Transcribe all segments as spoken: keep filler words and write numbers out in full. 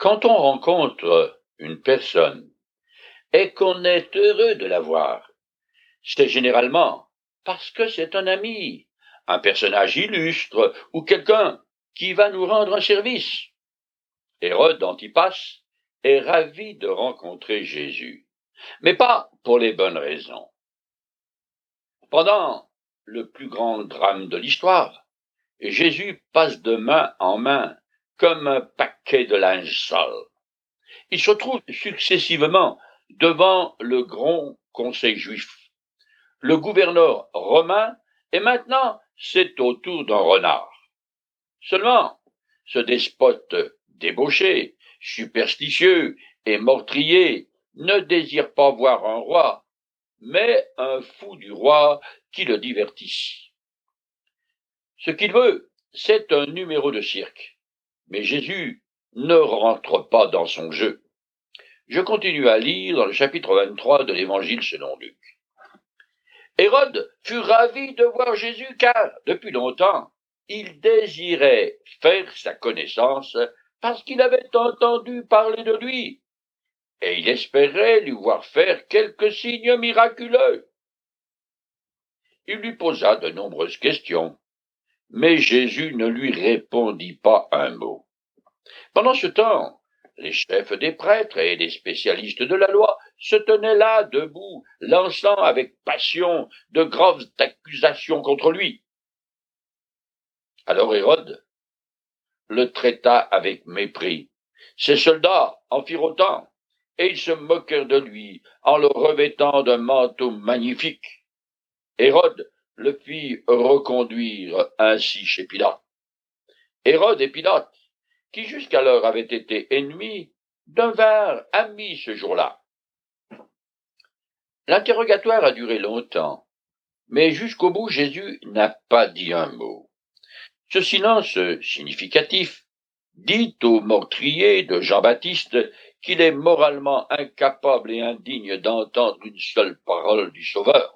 Quand on rencontre une personne et qu'on est heureux de la voir, c'est généralement parce que c'est un ami, un personnage illustre ou quelqu'un qui va nous rendre un service. Hérode Antipas est ravi de rencontrer Jésus, mais pas pour les bonnes raisons. Pendant le plus grand drame de l'histoire, Jésus passe de main en main comme un paquet de linge sale. Il se trouve successivement devant le grand conseil juif, le gouverneur romain, et maintenant c'est au tour d'un renard. Seulement, ce despote débauché, superstitieux et meurtrier ne désire pas voir un roi, mais un fou du roi qui le divertisse. Ce qu'il veut, c'est un numéro de cirque. Mais Jésus ne rentre pas dans son jeu. Je continue à lire dans le chapitre vingt-trois de l'Évangile selon Luc. Hérode fut ravi de voir Jésus car, depuis longtemps, il désirait faire sa connaissance parce qu'il avait entendu parler de lui, et il espérait lui voir faire quelques signes miraculeux. Il lui posa de nombreuses questions, mais Jésus ne lui répondit pas un mot. Pendant ce temps, les chefs des prêtres et des spécialistes de la loi se tenaient là, debout, lançant avec passion de graves accusations contre lui. Alors Hérode le traita avec mépris. Ses soldats en firent autant, et ils se moquèrent de lui en le revêtant d'un manteau magnifique. Hérode le fit reconduire ainsi chez Pilate. Hérode et Pilate, qui jusqu'alors avaient été ennemis, devinrent amis ce jour-là. L'interrogatoire a duré longtemps, mais jusqu'au bout Jésus n'a pas dit un mot. Ce silence significatif dit au meurtrier de Jean-Baptiste qu'il est moralement incapable et indigne d'entendre une seule parole du Sauveur.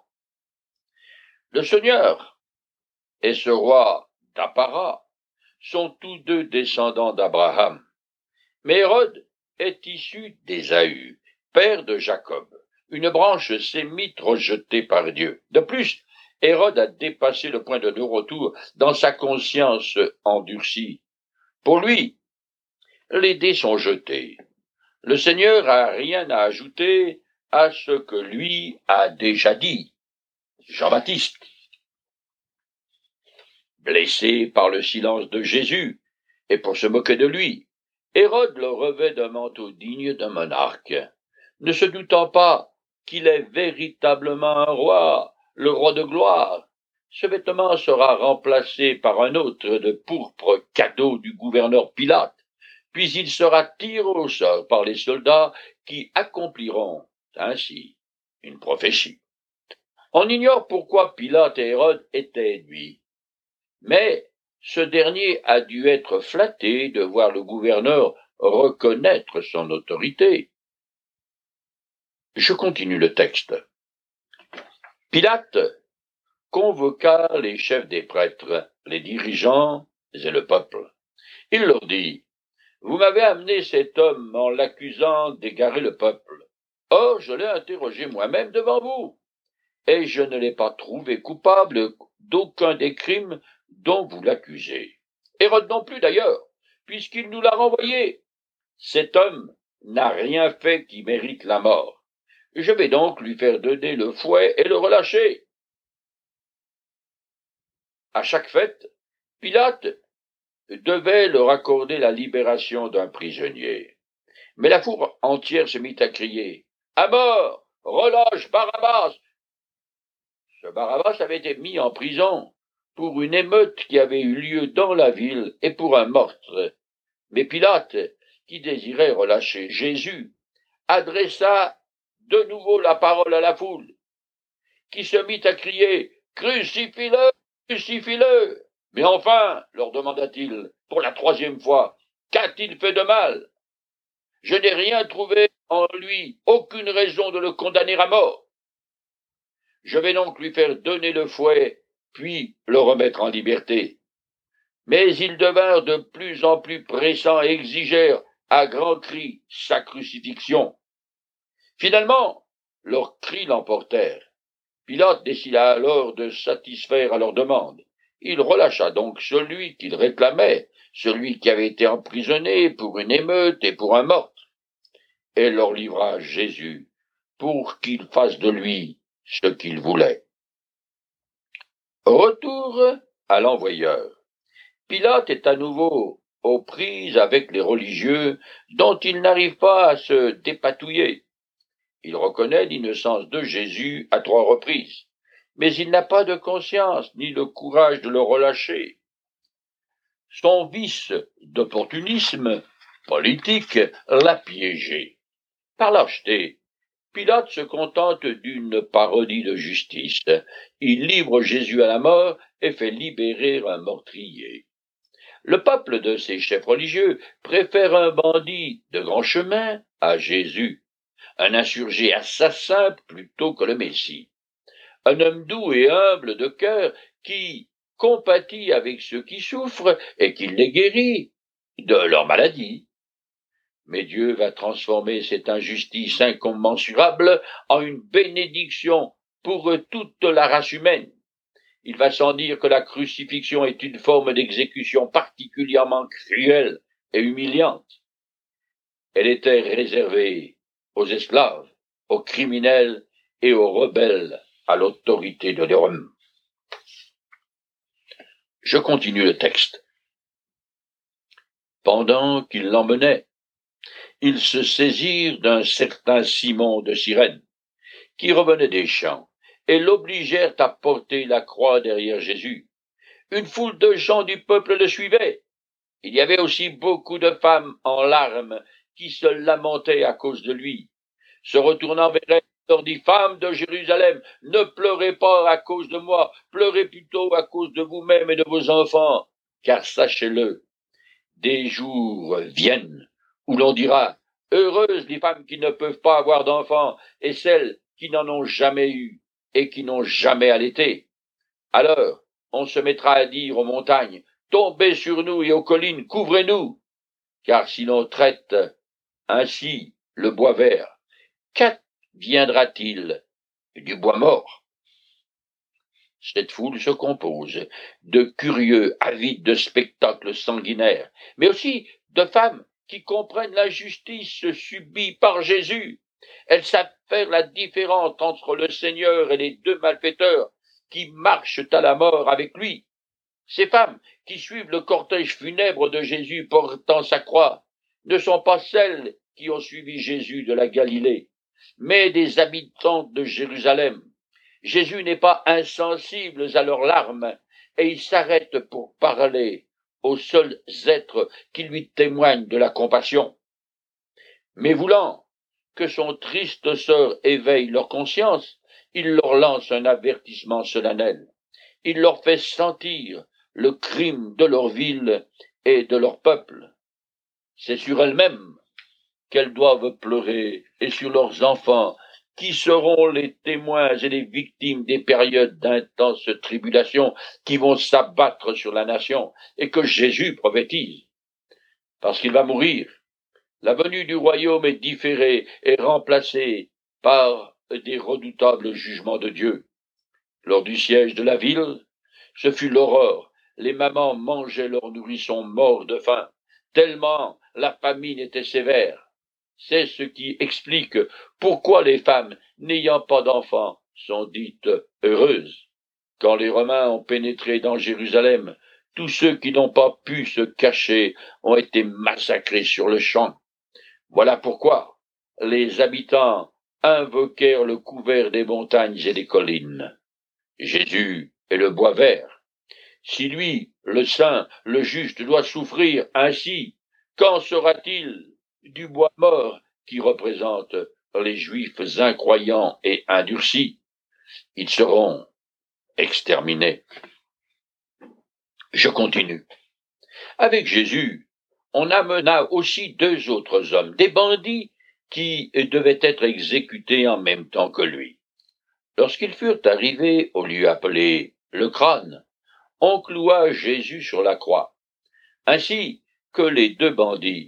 Le Seigneur et ce roi d'Appara sont tous deux descendants d'Abraham. Mais Hérode est issu d'Ésaü, père de Jacob, une branche sémite rejetée par Dieu. De plus, Hérode a dépassé le point de non-retour dans sa conscience endurcie. Pour lui, les dés sont jetés. Le Seigneur n'a rien à ajouter à ce que lui a déjà dit. Jean-Baptiste, blessé par le silence de Jésus, et pour se moquer de lui, Hérode le revêt d'un manteau digne d'un monarque, ne se doutant pas qu'il est véritablement un roi, le roi de gloire. Ce vêtement sera remplacé par un autre de pourpre cadeau du gouverneur Pilate, puis il sera tiré au sort par les soldats qui accompliront ainsi une prophétie. On ignore pourquoi Pilate et Hérode étaient ennemis, mais ce dernier a dû être flatté de voir le gouverneur reconnaître son autorité. Je continue le texte. Pilate convoqua les chefs des prêtres, les dirigeants et le peuple. Il leur dit, « Vous m'avez amené cet homme en l'accusant d'égarer le peuple. Or, je l'ai interrogé moi-même devant vous, et je ne l'ai pas trouvé coupable d'aucun des crimes dont vous l'accusez. Hérode non plus d'ailleurs, puisqu'il nous l'a renvoyé. Cet homme n'a rien fait qui mérite la mort. Je vais donc lui faire donner le fouet et le relâcher. » À chaque fête, Pilate devait leur accorder la libération d'un prisonnier. Mais la foule entière se mit à crier, « À mort! Relâche Barabbas !» Ce Barabbas avait été mis en prison pour une émeute qui avait eu lieu dans la ville et pour un meurtre. Mais Pilate, qui désirait relâcher Jésus, adressa de nouveau la parole à la foule, qui se mit à crier « Crucifie-le! Crucifie-le » Mais enfin, leur demanda-t-il, pour la troisième fois, qu'a-t-il fait de mal? Je n'ai rien trouvé en lui, aucune raison de le condamner à mort. Je vais donc lui faire donner le fouet, puis le remettre en liberté. Mais ils devinrent de plus en plus pressants et exigèrent à grands cris sa crucifixion. Finalement, leurs cris l'emportèrent. Pilate décida alors de satisfaire à leur demande. Il relâcha donc celui qu'il réclamait, celui qui avait été emprisonné pour une émeute et pour un meurtre, et leur livra Jésus pour qu'ils fassent de lui ce qu'ils voulaient. Retour à l'envoyeur. Pilate est à nouveau aux prises avec les religieux dont il n'arrive pas à se dépatouiller. Il reconnaît l'innocence de Jésus à trois reprises, mais il n'a pas de conscience ni le courage de le relâcher. Son vice d'opportunisme politique l'a piégé. Par lâcheté, Pilate se contente d'une parodie de justice. Il livre Jésus à la mort et fait libérer un meurtrier. Le peuple de ces chefs religieux préfère un bandit de grand chemin à Jésus, un insurgé assassin plutôt que le Messie, un homme doux et humble de cœur qui compatit avec ceux qui souffrent et qui les guérit de leur maladie. Mais Dieu va transformer cette injustice incommensurable en une bénédiction pour toute la race humaine. Il va sans dire que la crucifixion est une forme d'exécution particulièrement cruelle et humiliante. Elle était réservée aux esclaves, aux criminels et aux rebelles à l'autorité de Rome. Je continue le texte. Pendant qu'ils l'emmenaient, ils se saisirent d'un certain Simon de Cyrène, qui revenait des champs, et l'obligèrent à porter la croix derrière Jésus. Une foule de gens du peuple le suivait. Il y avait aussi beaucoup de femmes en larmes qui se lamentaient à cause de lui. Se retournant vers elles, il leur dit, « Femmes de Jérusalem, ne pleurez pas à cause de moi, pleurez plutôt à cause de vous-même et de vos enfants, car sachez-le, des jours viennent où l'on dira, heureuses les femmes qui ne peuvent pas avoir d'enfants et celles qui n'en ont jamais eu et qui n'ont jamais allaité. Alors, on se mettra à dire aux montagnes, tombez sur nous et aux collines, couvrez-nous, car si l'on traite ainsi le bois vert, qu'adviendra-t-il du bois mort? » Cette foule se compose de curieux avides de spectacles sanguinaires, mais aussi de femmes qui comprennent l'injustice subie par Jésus. Elles savent faire la différence entre le Seigneur et les deux malfaiteurs qui marchent à la mort avec lui. Ces femmes qui suivent le cortège funèbre de Jésus portant sa croix ne sont pas celles qui ont suivi Jésus de la Galilée, mais des habitantes de Jérusalem. Jésus n'est pas insensible à leurs larmes et il s'arrête pour parler aux seuls êtres qui lui témoignent de la compassion. Mais voulant que son triste sort éveille leur conscience, il leur lance un avertissement solennel. Il leur fait sentir le crime de leur ville et de leur peuple. C'est sur elles-mêmes qu'elles doivent pleurer et sur leurs enfants qui seront les témoins et les victimes des périodes d'intenses tribulations qui vont s'abattre sur la nation et que Jésus prophétise. Parce qu'il va mourir, la venue du royaume est différée et remplacée par des redoutables jugements de Dieu. Lors du siège de la ville, ce fut l'horreur. Les mamans mangeaient leurs nourrissons morts de faim, tellement la famine était sévère. C'est ce qui explique pourquoi les femmes n'ayant pas d'enfants sont dites heureuses. Quand les Romains ont pénétré dans Jérusalem, tous ceux qui n'ont pas pu se cacher ont été massacrés sur le champ. Voilà pourquoi les habitants invoquèrent le couvert des montagnes et des collines. Jésus est le bois vert. Si lui, le saint, le juste, doit souffrir ainsi, qu'en sera-t-il du bois mort qui représente les Juifs incroyants et endurcis? Ils seront exterminés. Je continue. Avec Jésus, on amena aussi deux autres hommes, des bandits qui devaient être exécutés en même temps que lui. Lorsqu'ils furent arrivés au lieu appelé le crâne, on cloua Jésus sur la croix, ainsi que les deux bandits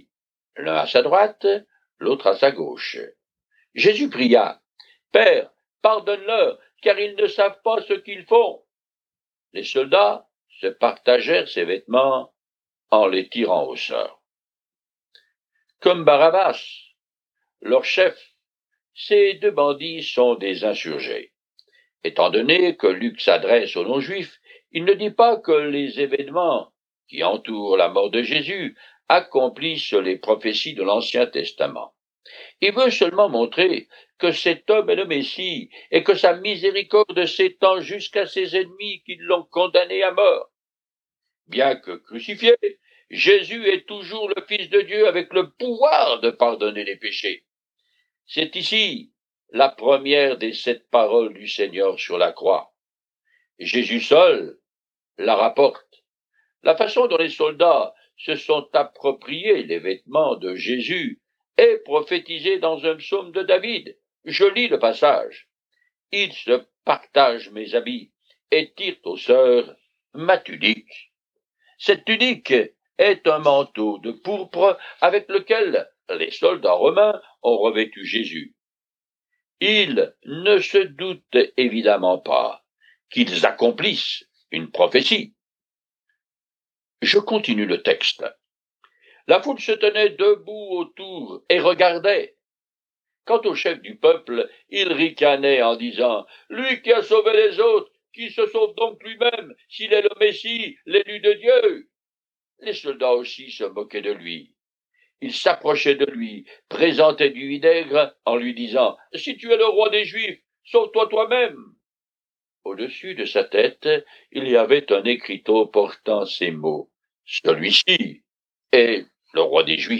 l'un à sa droite, l'autre à sa gauche. Jésus pria, « Père, pardonne-leur, car ils ne savent pas ce qu'ils font. » Les soldats se partagèrent ses vêtements en les tirant au sort. Comme Barabbas, leur chef, ces deux bandits sont des insurgés. Étant donné que Luc s'adresse aux non-juifs, il ne dit pas que les événements qui entourent la mort de Jésus accomplissent les prophéties de l'Ancien Testament. Il veut seulement montrer que cet homme est le Messie et que sa miséricorde s'étend jusqu'à ses ennemis qui l'ont condamné à mort. Bien que crucifié, Jésus est toujours le Fils de Dieu avec le pouvoir de pardonner les péchés. C'est ici la première des sept paroles du Seigneur sur la croix. Jésus seul la rapporte. La façon dont les soldats se sont appropriés les vêtements de Jésus est prophétisée dans un psaume de David. Je lis le passage. « Ils se partagent mes habits et tirent aux sœurs ma tunique. » Cette tunique est un manteau de pourpre avec lequel les soldats romains ont revêtu Jésus. Ils ne se doutent évidemment pas qu'ils accomplissent une prophétie. Je continue le texte. La foule se tenait debout autour et regardait. Quant au chef du peuple, il ricanait en disant « Lui qui a sauvé les autres, qui se sauve donc lui-même, s'il est le Messie, l'élu de Dieu ?» Les soldats aussi se moquaient de lui. Ils s'approchaient de lui, présentaient du vinaigre en lui disant « Si tu es le roi des Juifs, sauve-toi toi-même !» Au-dessus de sa tête, il y avait un écriteau portant ces mots « Celui-ci est le roi des Juifs. »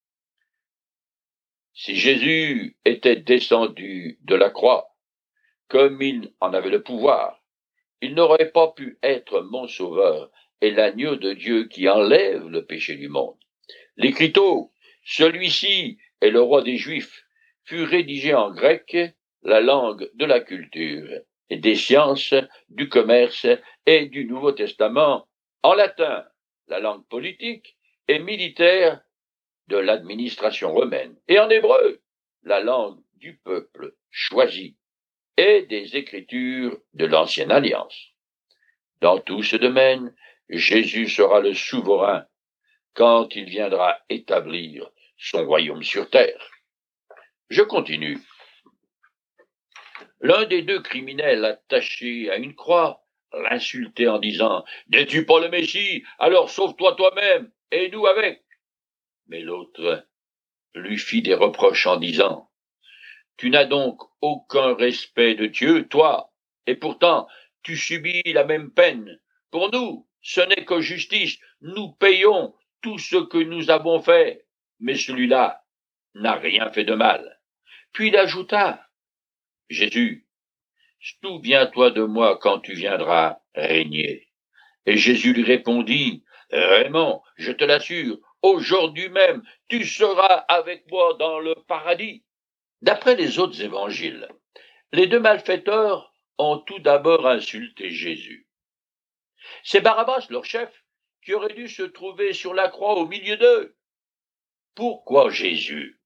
Si Jésus était descendu de la croix, comme il en avait le pouvoir, il n'aurait pas pu être mon sauveur et l'agneau de Dieu qui enlève le péché du monde. L'écriteau, celui-ci est le roi des Juifs, fut rédigé en grec, la langue de la culture, et des sciences, du commerce et du Nouveau Testament, en latin, la langue politique et militaire de l'administration romaine, et en hébreu, la langue du peuple choisi et des écritures de l'Ancienne Alliance. Dans tout ce domaine, Jésus sera le souverain quand il viendra établir son royaume sur terre. Je continue. L'un des deux criminels attachés à une croix l'insultait en disant « N'es-tu pas le Messie? Alors sauve-toi toi-même, et nous avec !» Mais l'autre lui fit des reproches en disant « Tu n'as donc aucun respect de Dieu, toi, et pourtant tu subis la même peine. Pour nous, ce n'est que justice, nous payons tout ce que nous avons fait, mais celui-là n'a rien fait de mal. » Puis il ajouta, « Jésus, souviens-toi de moi quand tu viendras régner. » Et Jésus lui répondit, « Raymond, je te l'assure, aujourd'hui même, tu seras avec moi dans le paradis. » D'après les autres évangiles, les deux malfaiteurs ont tout d'abord insulté Jésus. C'est Barabbas, leur chef, qui aurait dû se trouver sur la croix au milieu d'eux. Pourquoi Jésus?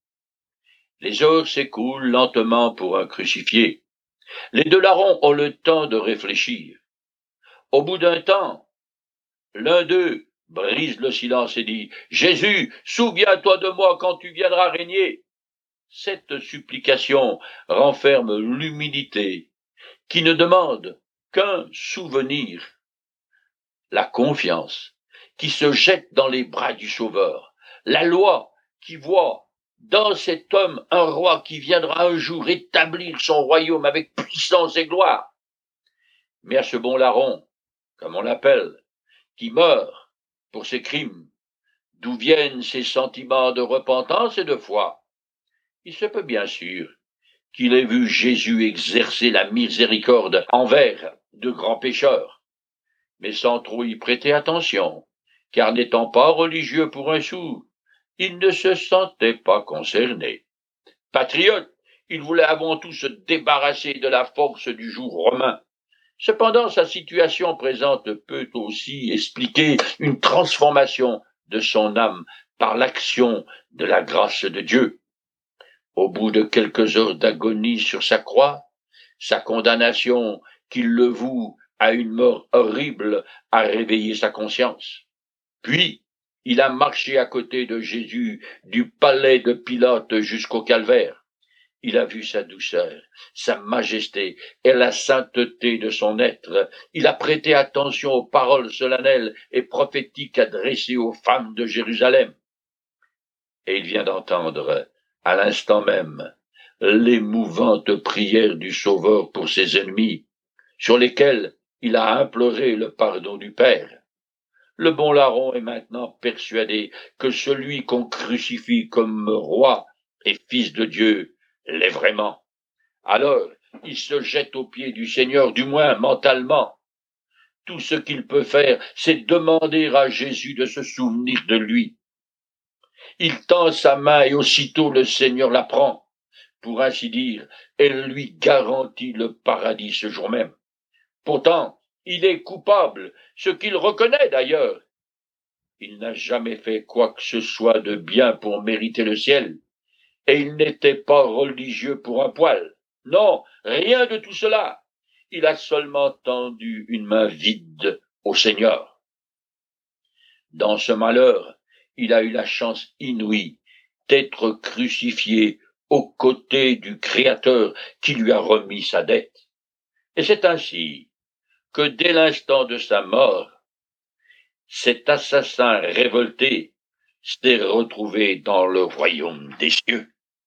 Les heures s'écoulent lentement pour un crucifié. Les deux larrons ont le temps de réfléchir. Au bout d'un temps, l'un d'eux brise le silence et dit « Jésus, souviens-toi de moi quand tu viendras régner. » Cette supplication renferme l'humilité qui ne demande qu'un souvenir, la confiance qui se jette dans les bras du Sauveur, la loi qui voit dans cet homme un roi qui viendra un jour établir son royaume avec puissance et gloire. Mais à ce bon larron, comme on l'appelle, qui meurt pour ses crimes, d'où viennent ses sentiments de repentance et de foi? Il se peut bien sûr qu'il ait vu Jésus exercer la miséricorde envers de grands pécheurs, mais sans trop y prêter attention, car n'étant pas religieux pour un sou, il ne se sentait pas concerné. Patriote, il voulait avant tout se débarrasser de la force du joug romain. Cependant, sa situation présente peut aussi expliquer une transformation de son âme par l'action de la grâce de Dieu. Au bout de quelques heures d'agonie sur sa croix, sa condamnation qu'il le voue à une mort horrible a réveillé sa conscience. Puis, il a marché à côté de Jésus du palais de Pilate jusqu'au calvaire. Il a vu sa douceur, sa majesté et la sainteté de son être. Il a prêté attention aux paroles solennelles et prophétiques adressées aux femmes de Jérusalem. Et il vient d'entendre, à l'instant même, l'émouvante prière du Sauveur pour ses ennemis, sur lesquels il a imploré le pardon du Père. Le bon larron est maintenant persuadé que celui qu'on crucifie comme roi et fils de Dieu l'est vraiment. Alors, il se jette aux pieds du Seigneur, du moins mentalement. Tout ce qu'il peut faire, c'est demander à Jésus de se souvenir de lui. Il tend sa main et aussitôt le Seigneur la prend. Pour ainsi dire, elle lui garantit le paradis ce jour même. Pourtant, il est coupable, ce qu'il reconnaît d'ailleurs. Il n'a jamais fait quoi que ce soit de bien pour mériter le ciel, et il n'était pas religieux pour un poil. Non, rien de tout cela. Il a seulement tendu une main vide au Seigneur. Dans ce malheur, il a eu la chance inouïe d'être crucifié aux côtés du Créateur qui lui a remis sa dette. Et c'est ainsi que dès l'instant de sa mort, cet assassin révolté s'est retrouvé dans le royaume des cieux.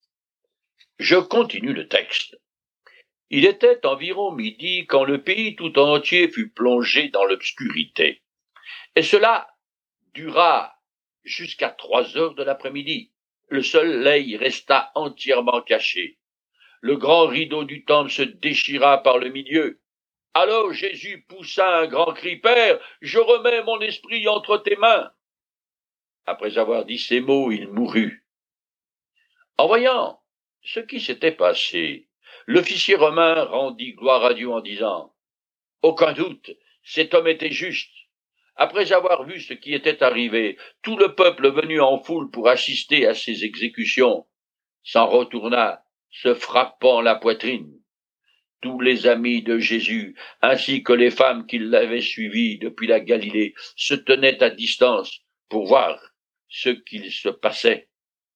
Je continue le texte. Il était environ midi quand le pays tout entier fut plongé dans l'obscurité. Et cela dura jusqu'à trois heures de l'après-midi. Le soleil resta entièrement caché. Le grand rideau du temple se déchira par le milieu. Alors Jésus poussa un grand cri, « Père, je remets mon esprit entre tes mains. » Après avoir dit ces mots, il mourut. En voyant ce qui s'était passé, l'officier romain rendit gloire à Dieu en disant, « Aucun doute, cet homme était juste. » Après avoir vu ce qui était arrivé, tout le peuple venu en foule pour assister à ces exécutions s'en retourna, se frappant la poitrine. Tous les amis de Jésus, ainsi que les femmes qui l'avaient suivi depuis la Galilée, se tenaient à distance pour voir ce qu'il se passait.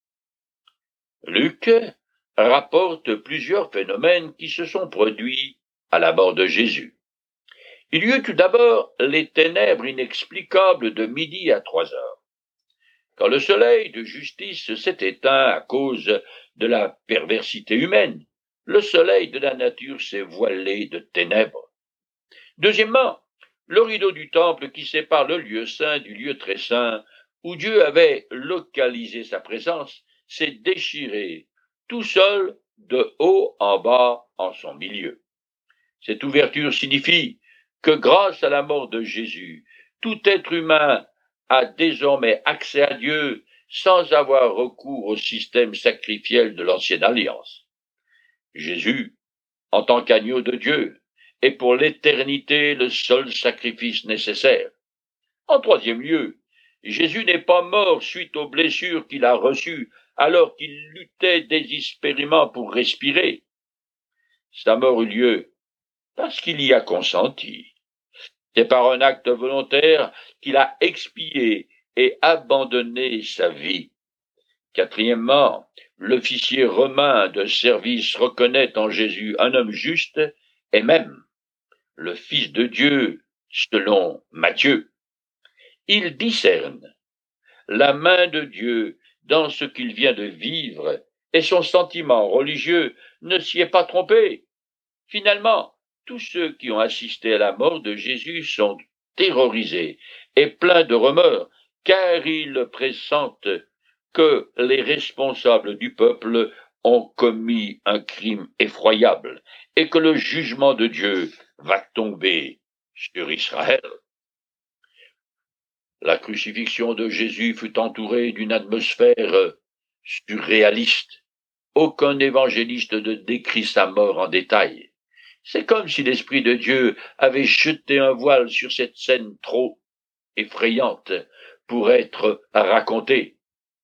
Luc rapporte plusieurs phénomènes qui se sont produits à la mort de Jésus. Il y eut tout d'abord les ténèbres inexplicables de midi à trois heures. Quand le soleil de justice s'est éteint à cause de la perversité humaine, le soleil de la nature s'est voilé de ténèbres. Deuxièmement, le rideau du temple qui sépare le lieu saint du lieu très saint, où Dieu avait localisé sa présence, s'est déchiré, tout seul, de haut en bas, en son milieu. Cette ouverture signifie que grâce à la mort de Jésus, tout être humain a désormais accès à Dieu sans avoir recours au système sacrificiel de l'ancienne alliance. Jésus, en tant qu'agneau de Dieu, est pour l'éternité le seul sacrifice nécessaire. En troisième lieu, Jésus n'est pas mort suite aux blessures qu'il a reçues alors qu'il luttait désespérément pour respirer. Sa mort eut lieu parce qu'il y a consenti. C'est par un acte volontaire qu'il a expié et abandonné sa vie. Quatrièmement, l'officier romain de service reconnaît en Jésus un homme juste et même le Fils de Dieu selon Matthieu. Il discerne la main de Dieu dans ce qu'il vient de vivre et son sentiment religieux ne s'y est pas trompé. Finalement, tous ceux qui ont assisté à la mort de Jésus sont terrorisés et pleins de remords, car ils pressentent que les responsables du peuple ont commis un crime effroyable et que le jugement de Dieu va tomber sur Israël. La crucifixion de Jésus fut entourée d'une atmosphère surréaliste. Aucun évangéliste ne décrit sa mort en détail. C'est comme si l'Esprit de Dieu avait jeté un voile sur cette scène trop effrayante pour être racontée.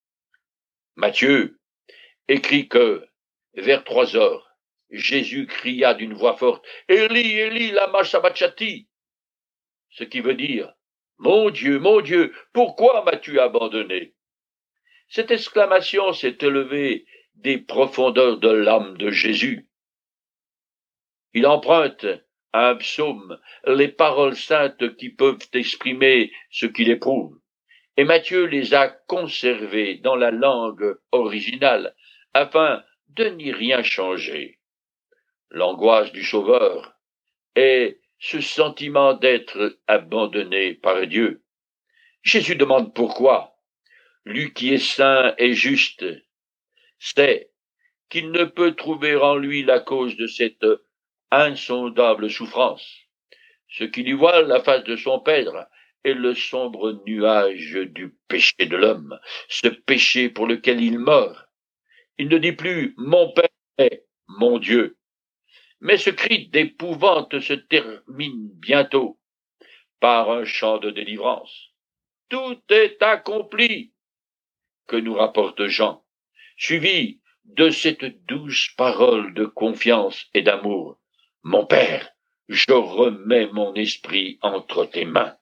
Matthieu écrit que, vers trois heures, Jésus cria d'une voix forte, « Élie, Élie, lama sabachthani » ce qui veut dire, « Mon Dieu, mon Dieu, pourquoi m'as-tu abandonné » Cette exclamation s'est élevée des profondeurs de l'âme de Jésus. Il emprunte à un psaume les paroles saintes qui peuvent exprimer ce qu'il éprouve. Et Matthieu les a conservées dans la langue originale afin de n'y rien changer. L'angoisse du Sauveur est ce sentiment d'être abandonné par Dieu. Jésus demande pourquoi. Lui qui est saint et juste sait qu'il ne peut trouver en lui la cause de cette insondable souffrance. Ce qui lui voile la face de son Père est le sombre nuage du péché de l'homme, ce péché pour lequel il meurt. Il ne dit plus « mon Père est mon Dieu », mais ce cri d'épouvante se termine bientôt par un chant de délivrance. Tout est accompli, que nous rapporte Jean, suivi de cette douce parole de confiance et d'amour. Mon Père, je remets mon esprit entre tes mains.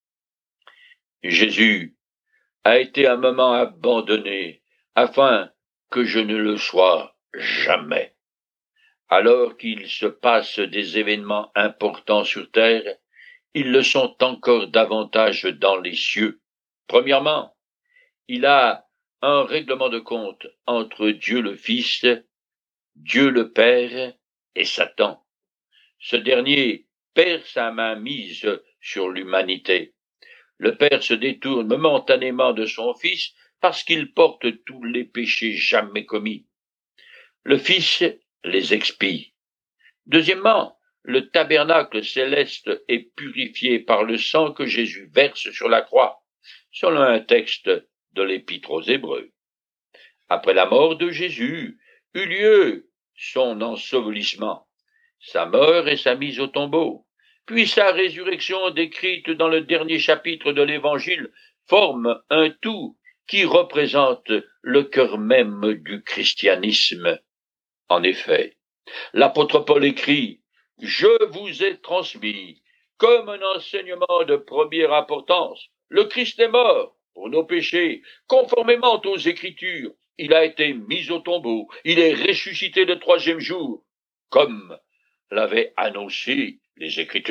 Jésus a été un moment abandonné afin que je ne le sois jamais. Alors qu'il se passe des événements importants sur terre, ils le sont encore davantage dans les cieux. Premièrement, il a un règlement de compte entre Dieu le Fils, Dieu le Père et Satan. Ce dernier perd sa main mise sur l'humanité. Le Père se détourne momentanément de son Fils parce qu'il porte tous les péchés jamais commis. Le Fils les expie. Deuxièmement, le tabernacle céleste est purifié par le sang que Jésus verse sur la croix, selon un texte de l'Épître aux Hébreux. Après la mort de Jésus, eut lieu son ensevelissement, sa mort et sa mise au tombeau, puis sa résurrection décrite dans le dernier chapitre de l'Évangile forment un tout qui représente le cœur même du christianisme. En effet, l'apôtre Paul écrit « Je vous ai transmis comme un enseignement de première importance. Le Christ est mort pour nos péchés, conformément aux Écritures. Il a été mis au tombeau, il est ressuscité le troisième jour, comme l'avaient annoncé les Écritures. »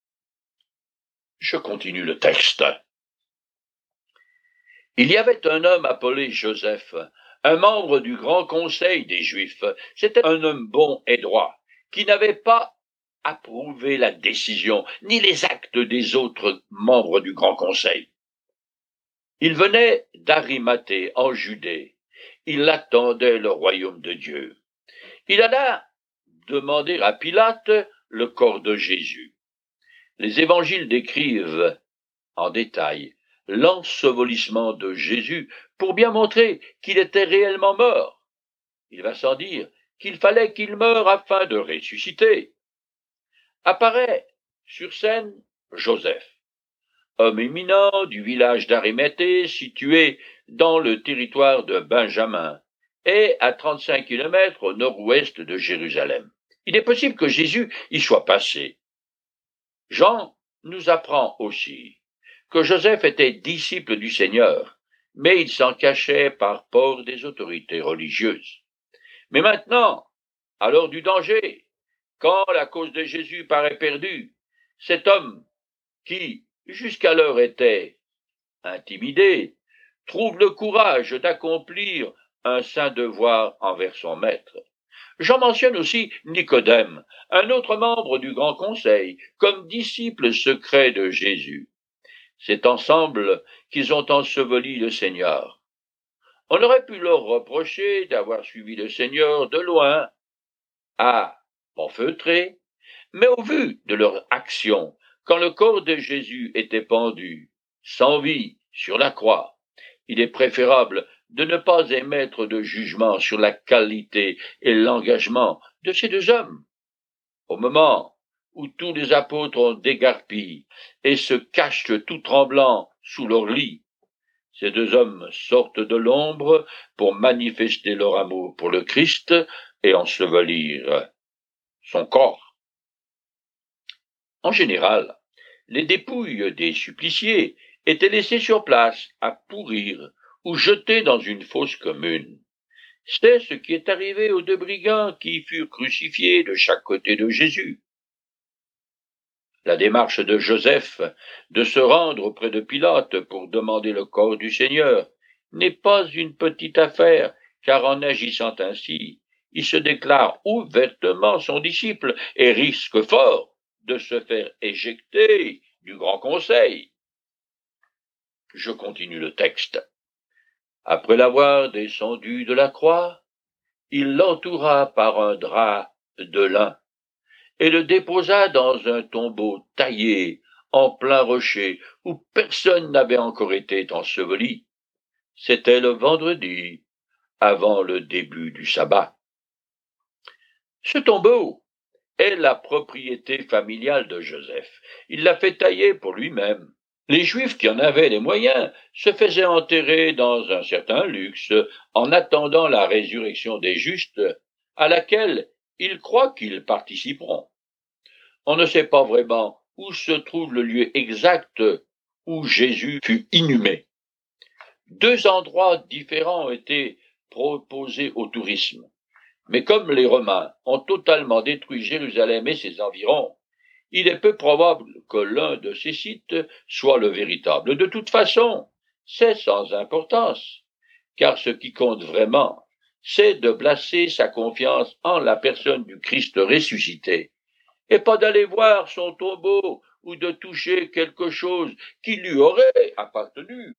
Je continue le texte. Il y avait un homme appelé Joseph, un membre du grand conseil des Juifs. C'était un homme bon et droit, qui n'avait pas approuvé la décision, ni les actes des autres membres du grand conseil. Il venait d'Arimathée, en Judée. Il attendait le royaume de Dieu. Il alla demander à Pilate le corps de Jésus. Les évangiles décrivent en détail l'ensevelissement de Jésus pour bien montrer qu'il était réellement mort. Il va sans dire qu'il fallait qu'il meure afin de ressusciter. Apparaît sur scène Joseph, homme éminent du village d'Arimathée situé dans le territoire de Benjamin et à trente-cinq kilomètres au nord-ouest de Jérusalem. Il est possible que Jésus y soit passé. Jean nous apprend aussi que Joseph était disciple du Seigneur, mais il s'en cachait par peur des autorités religieuses. Mais maintenant, à l'heure du danger, quand la cause de Jésus paraît perdue, cet homme, qui jusqu'alors était intimidé, trouve le courage d'accomplir un saint devoir envers son maître. J'en mentionne aussi Nicodème, un autre membre du Grand Conseil, comme disciple secret de Jésus. C'est ensemble qu'ils ont enseveli le Seigneur. On aurait pu leur reprocher d'avoir suivi le Seigneur de loin, à enfeutré, mais au vu de leur action, quand le corps de Jésus était pendu, sans vie, sur la croix, il est préférable de ne pas émettre de jugement sur la qualité et l'engagement de ces deux hommes. Au moment où tous les apôtres ont dégarpi et se cachent tout tremblants sous leur lit, Ces deux hommes sortent de l'ombre pour manifester leur amour pour le Christ et ensevelir son corps. En général, les dépouilles des suppliciés étaient laissées sur place à pourrir ou jetées dans une fosse commune. C'est ce qui est arrivé aux deux brigands qui furent crucifiés de chaque côté de Jésus. La démarche de Joseph de se rendre auprès de Pilate pour demander le corps du Seigneur n'est pas une petite affaire, car en agissant ainsi, il se déclare ouvertement son disciple et risque fort de se faire éjecter du grand conseil. Je continue le texte. Après l'avoir descendu de la croix, il l'entoura par un drap de lin et le déposa dans un tombeau taillé en plein rocher où personne n'avait encore été enseveli. C'était le vendredi, avant le début du sabbat. Ce tombeau est la propriété familiale de Joseph. Il l'a fait tailler pour lui-même. Les Juifs qui en avaient les moyens se faisaient enterrer dans un certain luxe en attendant la résurrection des justes à laquelle ils croient qu'ils participeront. On ne sait pas vraiment où se trouve le lieu exact où Jésus fut inhumé. Deux endroits différents ont été proposés au tourisme. Mais comme les Romains ont totalement détruit Jérusalem et ses environs, il est peu probable que l'un de ces sites soit le véritable. De toute façon, c'est sans importance, car ce qui compte vraiment, c'est de placer sa confiance en la personne du Christ ressuscité, et pas d'aller voir son tombeau ou de toucher quelque chose qui lui aurait appartenu.